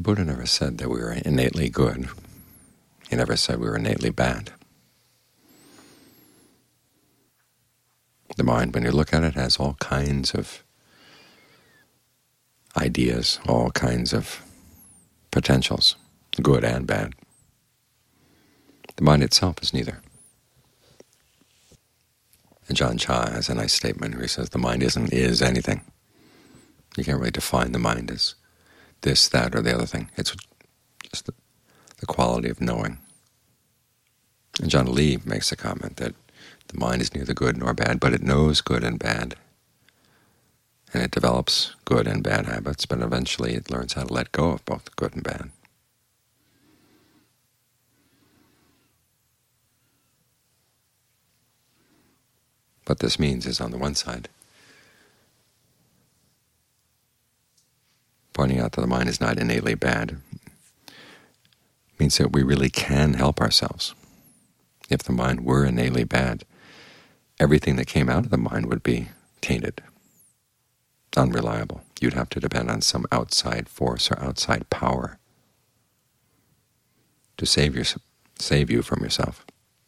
Buddha never said that we were innately good. He never said we were innately bad. The mind, when you look at it, has all kinds of ideas, all kinds of potentials, good and bad. The mind itself is neither. And Ajaan Chah has a nice statement where he says the mind is anything. You can't really define the mind as this, that, or the other thing. It's just the quality of knowing. And John Lee makes a comment that the mind is neither good nor bad, but it knows good and bad. And it develops good and bad habits, but eventually it learns how to let go of both good and bad. What this means is, on the one side, pointing out that the mind is not innately bad means that we really can help ourselves. If the mind were innately bad, everything that came out of the mind would be tainted, unreliable. You'd have to depend on some outside force or outside power to save you from yourself.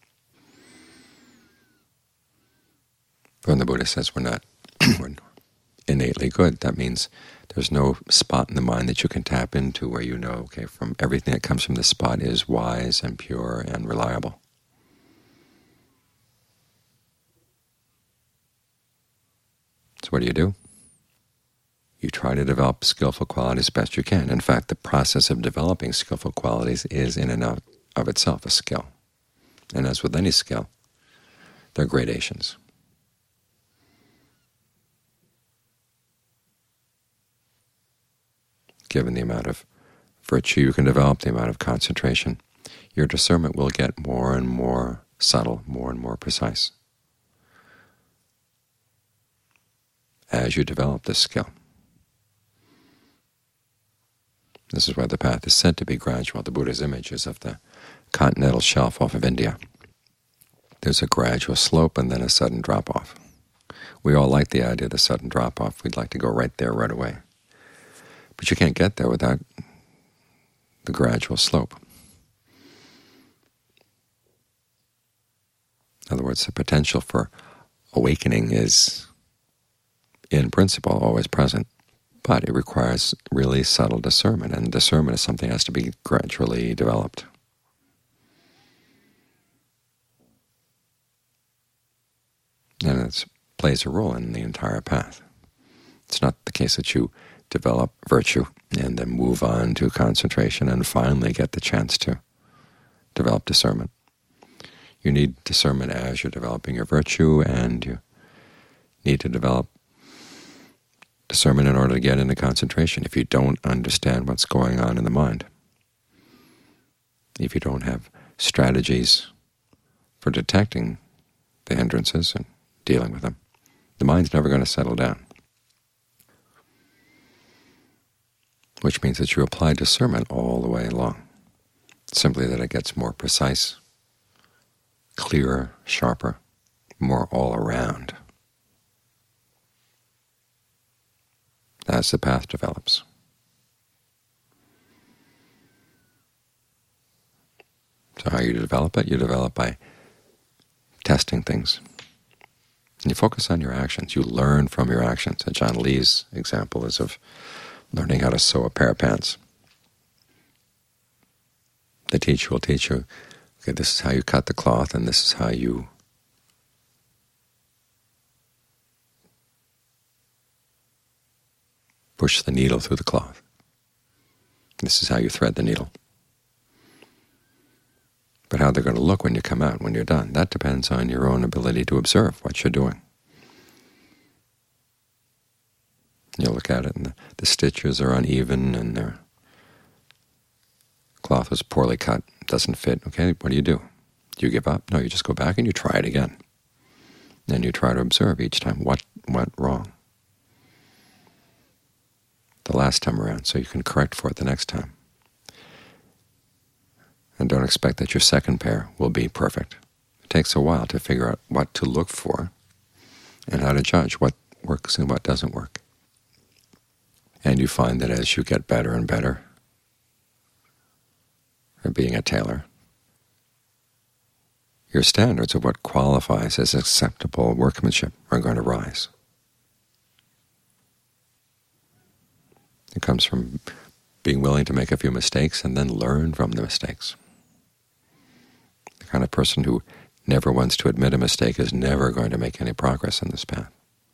When the Buddha says we're not we're innately good, that means there's no spot in the mind that you can tap into where you know, okay, from everything that comes from this spot is wise and pure and reliable. So what do? You try to develop skillful qualities as best you can. In fact, the process of developing skillful qualities is in and of itself a skill. And as with any skill, there are gradations. Given the amount of virtue you can develop, the amount of concentration, your discernment will get more and more subtle, more and more precise as you develop this skill. This is why the path is said to be gradual. The Buddha's image is of the continental shelf off of India. There's a gradual slope and then a sudden drop-off. We all like the idea of the sudden drop-off. We'd like to go right there right away. But you can't get there without the gradual slope. In other words, the potential for awakening is, in principle, always present, but it requires really subtle discernment, and discernment is something that has to be gradually developed. And it plays a role in the entire path. It's not the case that you develop virtue and then move on to concentration and finally get the chance to develop discernment. You need discernment as you're developing your virtue, and you need to develop discernment in order to get into concentration. If you don't understand what's going on in the mind, if you don't have strategies for detecting the hindrances and dealing with them, the mind's never going to settle down. Which means that you apply discernment all the way along, simply that it gets more precise, clearer, sharper, more all around as the path develops. So how you develop it? You develop by testing things. And you focus on your actions. You learn from your actions. And John Lee's example is of learning how to sew a pair of pants. The teacher will teach you, okay, this is how you cut the cloth, and this is how you push the needle through the cloth. This is how you thread the needle. But how they're going to look when you come out, when you're done, that depends on your own ability to observe what you're doing. You'll look at it, and the stitches are uneven, and the cloth was poorly cut, doesn't fit. Okay, what do? Do you give up? No, you just go back and you try it again. And you try to observe each time what went wrong the last time around, so you can correct for it the next time. And don't expect that your second pair will be perfect. It takes a while to figure out what to look for and how to judge what works and what doesn't work. And you find that as you get better and better, of being a tailor, your standards of what qualifies as acceptable workmanship are going to rise. It comes from being willing to make a few mistakes and then learn from the mistakes. The kind of person who never wants to admit a mistake is never going to make any progress in this path.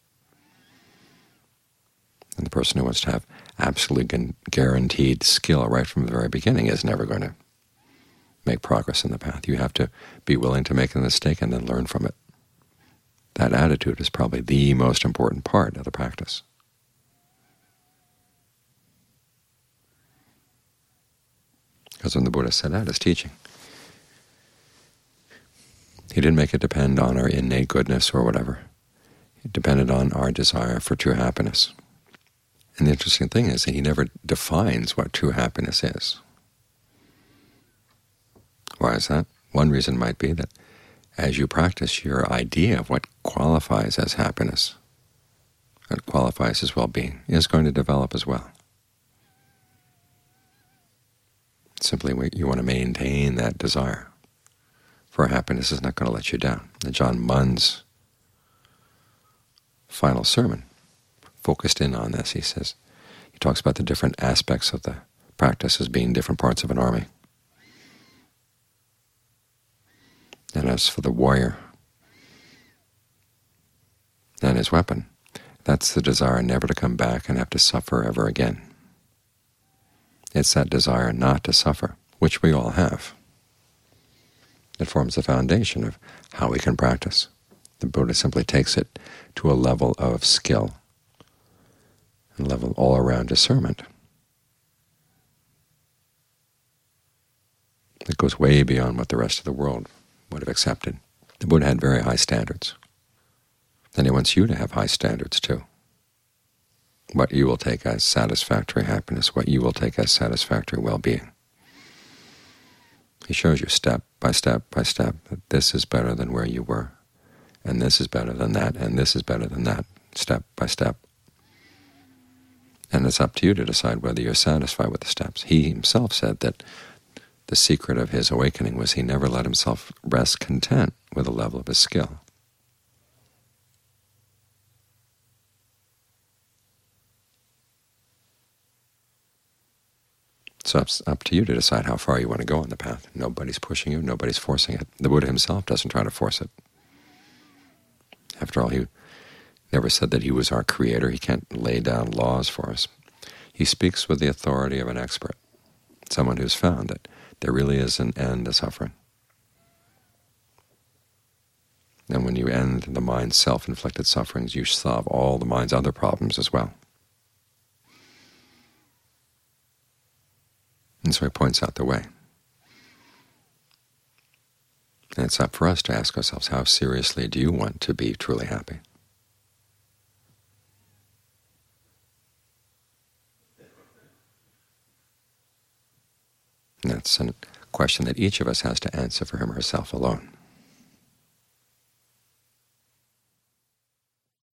And the person who wants to have absolutely guaranteed skill right from the very beginning is never going to make progress in the path. You have to be willing to make a mistake and then learn from it. That attitude is probably the most important part of the practice. Because when the Buddha set out his teaching, he didn't make it depend on our innate goodness or whatever. It depended on our desire for true happiness. And the interesting thing is that he never defines what true happiness is. Why is that? One reason might be that as you practice, your idea of what qualifies as happiness, what qualifies as well-being, is going to develop as well. Simply, you want to maintain that desire, for happiness is not going to let you down. And John Munn's final sermon focused in on this. He talks about the different aspects of the practice as being different parts of an army. And as for the warrior and his weapon, that's the desire never to come back and have to suffer ever again. It's that desire not to suffer, which we all have. It forms the foundation of how we can practice. The Buddha simply takes it to a level of skill, a level of all-around discernment. It goes way beyond what the rest of the world would have accepted. The Buddha had very high standards. And he wants you to have high standards too. What you will take as satisfactory happiness, what you will take as satisfactory well-being. He shows you step by step by step that this is better than where you were, and this is better than that, and this is better than that, step by step. And it's up to you to decide whether you're satisfied with the steps. He himself said that the secret of his awakening was he never let himself rest content with the level of his skill. So it's up to you to decide how far you want to go on the path. Nobody's pushing you, nobody's forcing it. The Buddha himself doesn't try to force it. After all, he never said that he was our creator. He can't lay down laws for us. He speaks with the authority of an expert, someone who's found that there really is an end to suffering. And when you end the mind's self-inflicted sufferings, you solve all the mind's other problems as well. And so he points out the way. And it's up for us to ask ourselves, how seriously do you want to be truly happy? And that's a question that each of us has to answer for him or herself alone.